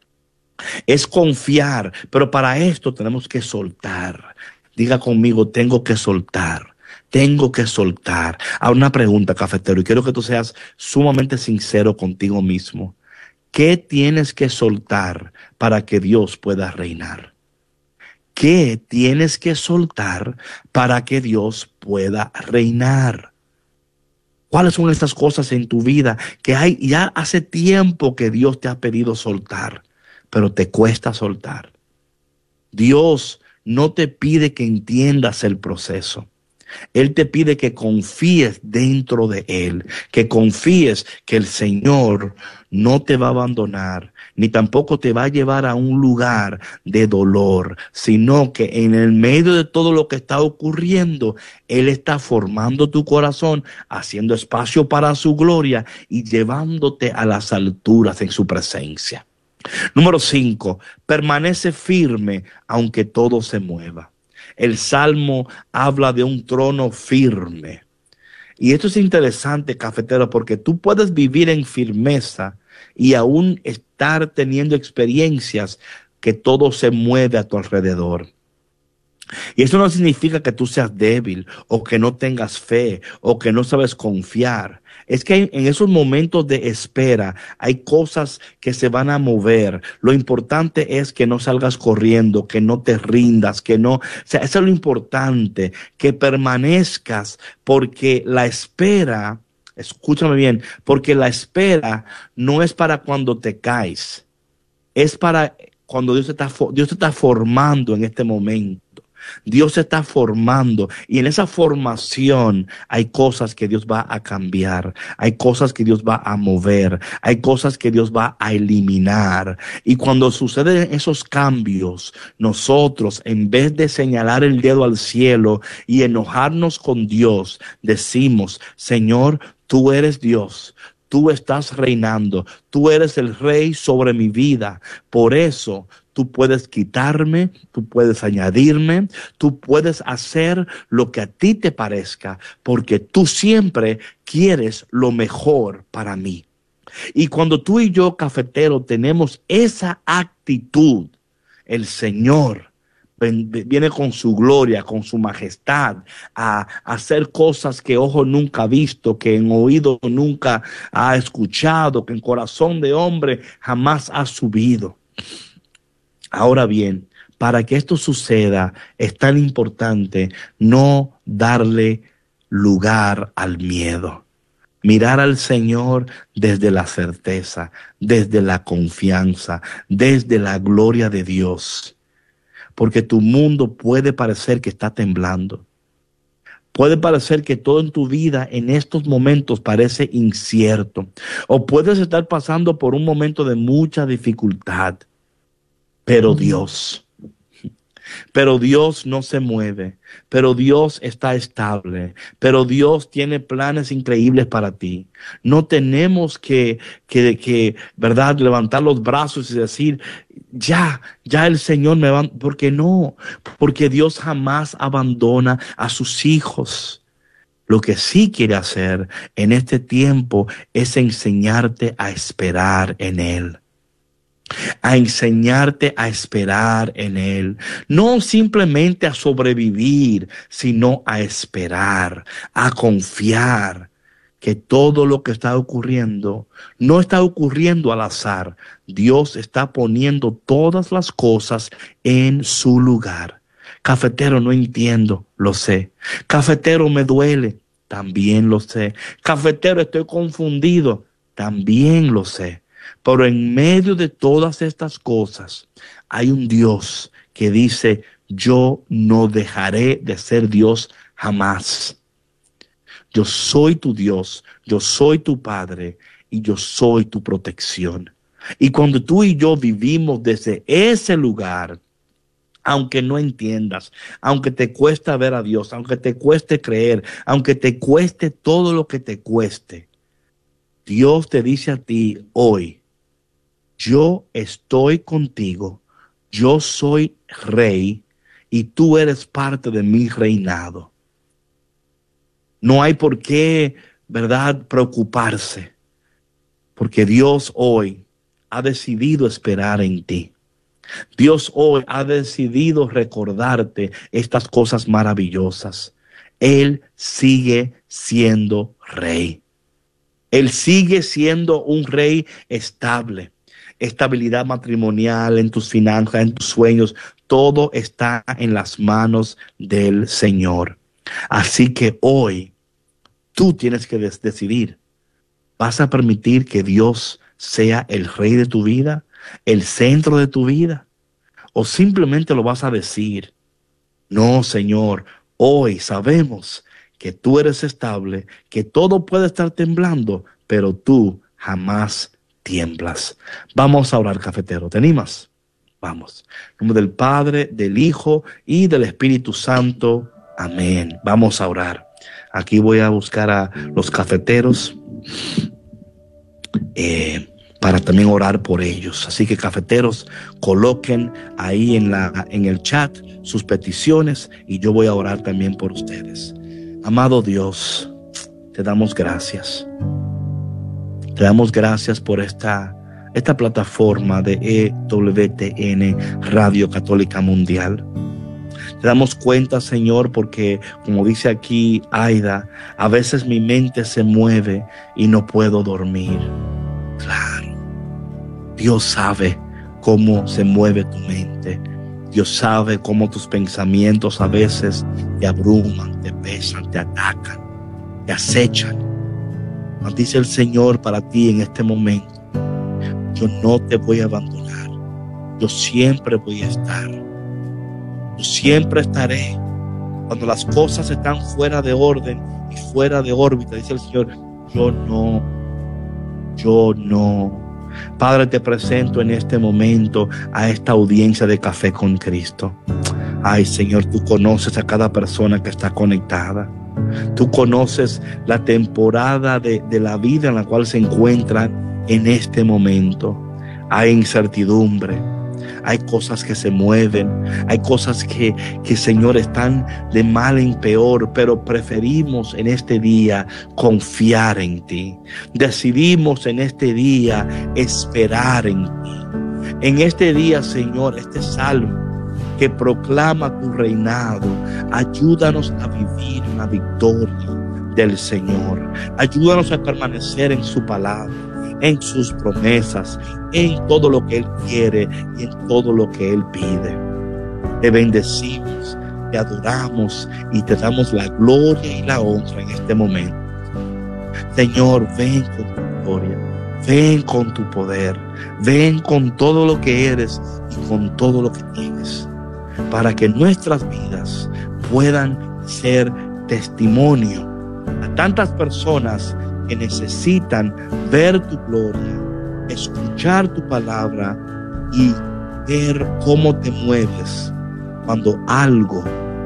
Es confiar, pero para esto tenemos que soltar. Diga conmigo, tengo que soltar. Tengo que soltar. Ahora una pregunta, cafetero, y quiero que tú seas sumamente sincero contigo mismo. ¿Qué tienes que soltar para que Dios pueda reinar? ¿Qué tienes que soltar para que Dios pueda reinar? ¿Cuáles son estas cosas en tu vida que hay ya hace tiempo que Dios te ha pedido soltar, pero te cuesta soltar? Dios no te pide que entiendas el proceso. Él te pide que confíes dentro de Él, que confíes que el Señor no te va a abandonar, ni tampoco te va a llevar a un lugar de dolor, sino que en el medio de todo lo que está ocurriendo, Él está formando tu corazón, haciendo espacio para su gloria y llevándote a las alturas en su presencia. Número cinco, permanece firme aunque todo se mueva. El Salmo habla de un trono firme. Y esto es interesante, cafetero, porque tú puedes vivir en firmeza y aún estar teniendo experiencias que todo se mueve a tu alrededor. Y eso no significa que tú seas débil o que no tengas fe o que no sabes confiar. Es que en esos momentos de espera hay cosas que se van a mover. Lo importante es que no salgas corriendo, que no te rindas, que no... O sea, eso es lo importante, que permanezcas, porque la espera, escúchame bien, porque la espera no es para cuando te caes, es para cuando Dios te está, Dios te está formando en este momento. Dios se está formando y en esa formación hay cosas que Dios va a cambiar, hay cosas que Dios va a mover, hay cosas que Dios va a eliminar. Y cuando suceden esos cambios, nosotros, en vez de señalar el dedo al cielo y enojarnos con Dios, decimos: Señor, tú eres Dios. Tú estás reinando, tú eres el rey sobre mi vida. Por eso tú puedes quitarme, tú puedes añadirme, tú puedes hacer lo que a ti te parezca, porque tú siempre quieres lo mejor para mí. Y cuando tú y yo, cafetero, tenemos esa actitud, el Señor viene con su gloria, con su majestad, a hacer cosas que ojo nunca ha visto, que en oído nunca ha escuchado, que en corazón de hombre jamás ha subido. Ahora bien, para que esto suceda, es tan importante no darle lugar al miedo. Mirar al Señor desde la certeza, desde la confianza, desde la gloria de Dios. Porque tu mundo puede parecer que está temblando. Puede parecer que todo en tu vida en estos momentos parece incierto. O puedes estar pasando por un momento de mucha dificultad. Pero Dios, pero Dios no se mueve, pero Dios está estable, pero Dios tiene planes increíbles para ti. No tenemos que, que, que, ¿verdad?, levantar los brazos y decir, ya, ya el Señor me va, porque no, porque Dios jamás abandona a sus hijos. Lo que sí quiere hacer en este tiempo es enseñarte a esperar en Él. A enseñarte a esperar en Él, no simplemente a sobrevivir, sino a esperar, a confiar que todo lo que está ocurriendo no está ocurriendo al azar. Dios está poniendo todas las cosas en su lugar. Cafetero, no entiendo, lo sé. Cafetero, me duele, también lo sé. Cafetero, estoy confundido, también lo sé. Pero en medio de todas estas cosas hay un Dios que dice: yo no dejaré de ser Dios jamás. Yo soy tu Dios, yo soy tu Padre y yo soy tu protección. Y cuando tú y yo vivimos desde ese lugar, aunque no entiendas, aunque te cuesta ver a Dios, aunque te cueste creer, aunque te cueste todo lo que te cueste, Dios te dice a ti hoy: yo estoy contigo, yo soy rey y tú eres parte de mi reinado. No hay por qué, ¿verdad?, preocuparse, porque Dios hoy ha decidido esperar en ti. Dios hoy ha decidido recordarte estas cosas maravillosas. Él sigue siendo rey. Él sigue siendo un rey estable. estabilidad matrimonial, en tus finanzas, en tus sueños. Todo está en las manos del Señor. Así que hoy tú tienes que des- decidir. ¿Vas a permitir que Dios sea el rey de tu vida, el centro de tu vida? ¿O simplemente lo vas a decir? No, Señor, hoy sabemos que tú eres estable, que todo puede estar temblando, pero tú jamás tiemblas. Vamos a orar, cafetero. ¿Te animas? Vamos. En nombre del Padre, del Hijo y del Espíritu Santo. Amén. Vamos a orar. Aquí voy a buscar a los cafeteros eh, para también orar por ellos. Así que, cafeteros, coloquen ahí en, la, en el chat sus peticiones y yo voy a orar también por ustedes. Amado Dios, te damos gracias. Te damos gracias por esta, esta plataforma de E W T N Radio Católica Mundial. Te damos cuenta, Señor, porque como dice aquí Aida, a veces mi mente se mueve y no puedo dormir. Claro, Dios sabe cómo se mueve tu mente. Dios sabe cómo tus pensamientos a veces te abruman, te pesan, te atacan, te acechan. Nos dice el Señor para ti en este momento: yo no te voy a abandonar, yo siempre voy a estar, yo siempre estaré. Cuando las cosas están fuera de orden y fuera de órbita, dice el Señor, yo no, yo no. Padre, te presento en este momento a esta audiencia de Café con Cristo. Ay, Señor, tú conoces a cada persona que está conectada. Tú conoces la temporada de, de la vida en la cual se encuentran en este momento. Hay incertidumbre, hay cosas que se mueven, hay cosas que, que, Señor, están de mal en peor, pero preferimos en este día confiar en ti. Decidimos en este día esperar en ti. En este día, Señor, este salmo que proclama tu reinado, ayúdanos a vivir la victoria del Señor. Ayúdanos a permanecer en su palabra, en sus promesas, en todo lo que Él quiere y en todo lo que Él pide. Te bendecimos, te adoramos y te damos la gloria y la honra en este momento. Señor, ven con tu gloria, ven con tu poder, ven con todo lo que eres y con todo lo que tienes, para que nuestras vidas puedan ser testimonio a tantas personas que necesitan ver tu gloria, escuchar tu palabra y ver cómo te mueves cuando algo,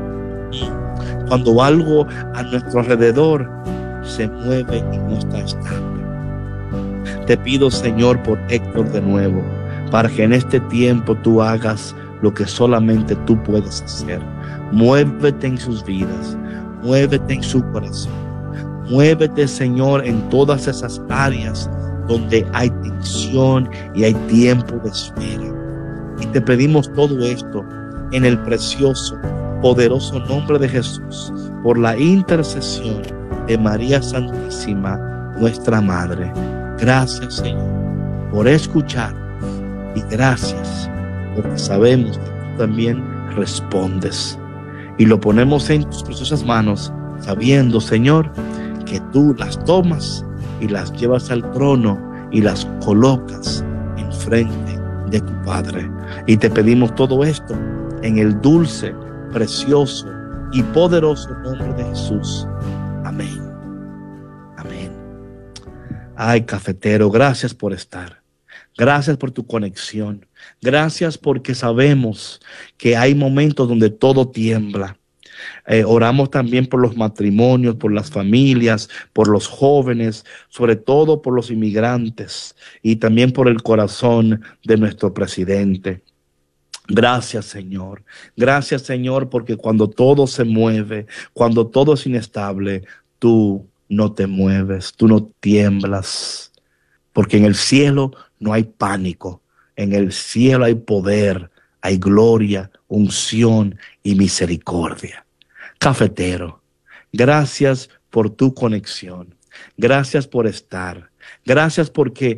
cuando algo a nuestro alrededor se mueve y no está estable. Te pido, Señor, por Héctor de nuevo, para que en este tiempo tú hagas lo que solamente tú puedes hacer. Muévete en sus vidas, muévete en su corazón. Muévete, Señor, en todas esas áreas donde hay tensión y hay tiempo de espera. Y te pedimos todo esto en el precioso, poderoso nombre de Jesús, por la intercesión de María Santísima, nuestra Madre. Gracias, Señor, por escuchar, y gracias porque sabemos que tú también respondes. Y lo ponemos en tus preciosas manos, sabiendo, Señor, que tú las tomas y las llevas al trono y las colocas enfrente de tu Padre. Y te pedimos todo esto en el dulce, precioso y poderoso nombre de Jesús. Amén. Amén. Ay, cafetero, gracias por estar. Gracias por tu conexión. Gracias porque sabemos que hay momentos donde todo tiembla. Eh, oramos también por los matrimonios, por las familias, por los jóvenes, sobre todo por los inmigrantes y también por el corazón de nuestro presidente. Gracias, Señor. Gracias, Señor, porque cuando todo se mueve, cuando todo es inestable, tú no te mueves, tú no tiemblas, porque en el cielo no hay pánico, en el cielo hay poder, hay gloria, unción y misericordia. Cafetero, gracias por tu conexión, gracias por estar, gracias porque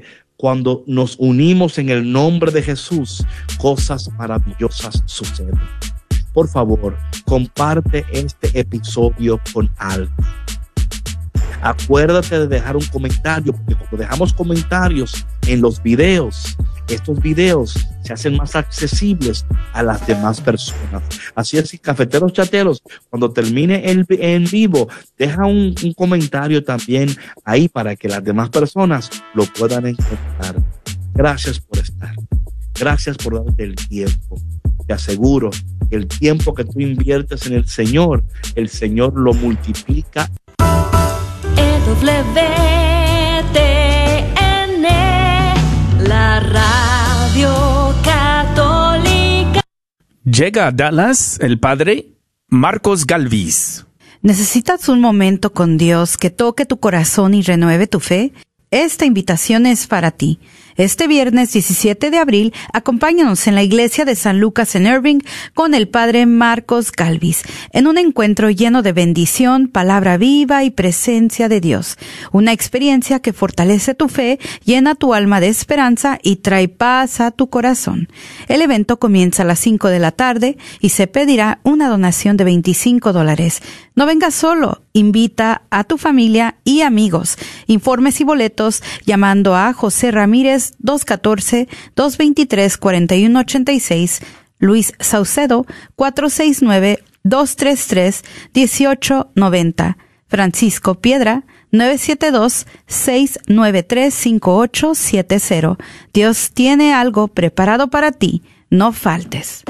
cuando nos unimos en el nombre de Jesús, cosas maravillosas suceden. Por favor, comparte este episodio con alguien. Acuérdate de dejar un comentario, porque cuando dejamos comentarios en los videos, estos videos se hacen más accesibles a las demás personas. Así es, cafeteros chateros, cuando termine el en vivo, deja un, un comentario también ahí para que las demás personas lo puedan encontrar. Gracias por estar. Gracias por darte el tiempo. Te aseguro que el tiempo que tú inviertes en el Señor, el Señor lo multiplica. E W T N, la radio católica. Llega a Dallas el padre Marcos Galvis. ¿Necesitas un momento con Dios que toque tu corazón y renueve tu fe? Esta invitación es para ti. Este viernes diecisiete de abril, acompáñanos en la iglesia de San Lucas en Irving con el padre Marcos Galvis, en un encuentro lleno de bendición, palabra viva y presencia de Dios. Una experiencia que fortalece tu fe, llena tu alma de esperanza y trae paz a tu corazón. El evento comienza a las cinco de la tarde y se pedirá una donación de veinticinco dólares. No vengas solo, invita a tu familia y amigos. Informes y boletos llamando a José Ramírez dos uno cuatro, dos dos tres, cuatro uno ocho seis, Luis Saucedo cuatro seis nueve, dos tres tres, uno ocho nueve cero, Francisco Piedra nueve siete dos, seis nueve tres, cinco ocho siete cero. Dios tiene algo preparado para ti. No faltes.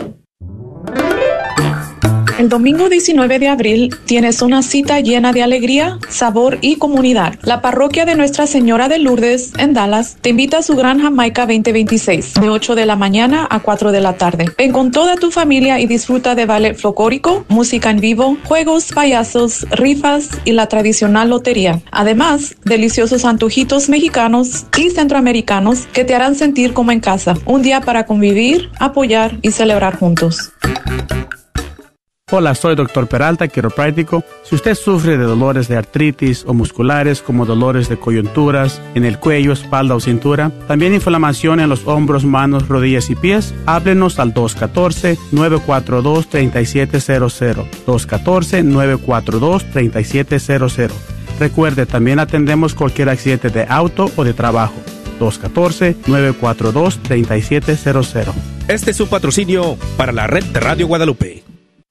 El domingo diecinueve de abril tienes una cita llena de alegría, sabor y comunidad. La parroquia de Nuestra Señora de Lourdes en Dallas te invita a su Gran Jamaica veinte veintiséis, de ocho de la mañana a cuatro de la tarde. Ven con toda tu familia y disfruta de ballet folclórico, música en vivo, juegos, payasos, rifas y la tradicional lotería. Además, deliciosos antojitos mexicanos y centroamericanos que te harán sentir como en casa. Un día para convivir, apoyar y celebrar juntos. Hola, soy doctor Peralta, quiropráctico. Si usted sufre de dolores de artritis o musculares como dolores de coyunturas en el cuello, espalda o cintura, también inflamación en los hombros, manos, rodillas y pies, háblenos al dos uno cuatro, nueve cuatro dos, tres siete cero cero. dos uno cuatro, nueve cuatro dos, tres siete cero cero. Recuerde, también atendemos cualquier accidente de auto o de trabajo. dos uno cuatro, nueve cuatro dos, tres siete cero cero. Este es su patrocinio para la red de Radio Guadalupe.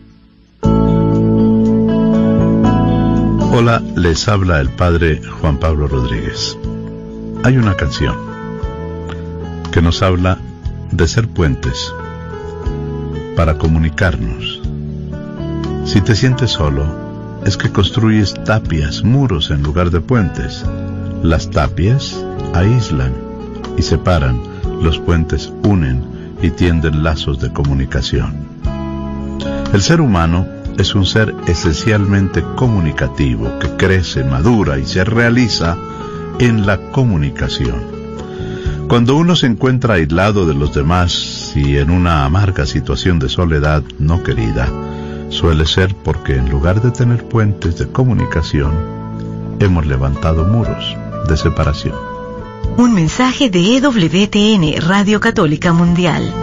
Hola, les habla el padre Juan Pablo Rodríguez. Hay una canción que nos habla de ser puentes para comunicarnos. Si te sientes solo, es que construyes tapias, muros en lugar de puentes. Las tapias aíslan y separan, los puentes unen y tienden lazos de comunicación. El ser humano es un ser esencialmente comunicativo que crece, madura y se realiza en la comunicación. Cuando uno se encuentra aislado de los demás y en una amarga situación de soledad no querida, suele ser porque en lugar de tener puentes de comunicación, hemos levantado muros de separación. Un mensaje de E W T N, Radio Católica Mundial.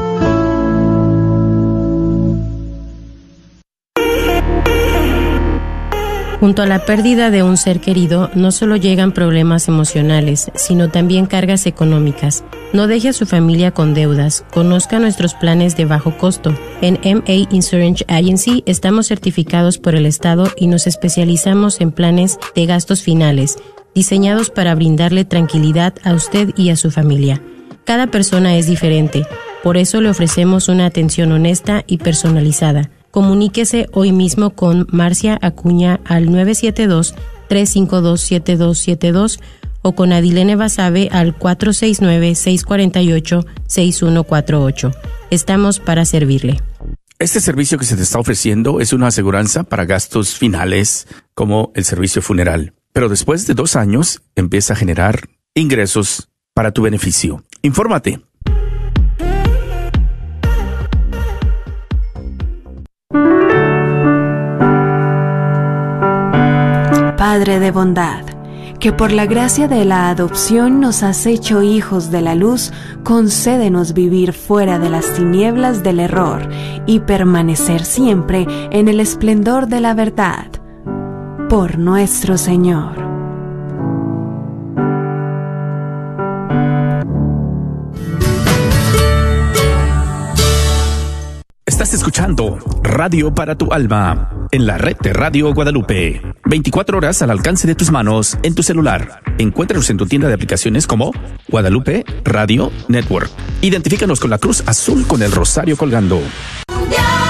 Junto a la pérdida de un ser querido, no solo llegan problemas emocionales, sino también cargas económicas. No deje a su familia con deudas. Conozca nuestros planes de bajo costo. En M A Insurance Agency estamos certificados por el Estado y nos especializamos en planes de gastos finales, diseñados para brindarle tranquilidad a usted y a su familia. Cada persona es diferente, por eso le ofrecemos una atención honesta y personalizada. Comuníquese hoy mismo con Marcia Acuña al nueve siete dos, tres cinco dos, siete dos siete dos o con Adilene Basabe al cuatro seis nueve, seis cuatro ocho, seis uno cuatro ocho. Estamos para servirle. Este servicio que se te está ofreciendo es una aseguranza para gastos finales como el servicio funeral. Pero después de dos años empieza a generar ingresos para tu beneficio. Infórmate. Padre de bondad, que por la gracia de la adopción nos has hecho hijos de la luz, concédenos vivir fuera de las tinieblas del error y permanecer siempre en el esplendor de la verdad. Por nuestro Señor. Estás escuchando Radio para tu Alma en la red de Radio Guadalupe. veinticuatro horas al alcance de tus manos en tu celular. Encuéntranos en tu tienda de aplicaciones como Guadalupe Radio Network. Identifícanos con la cruz azul con el rosario colgando. Mundial.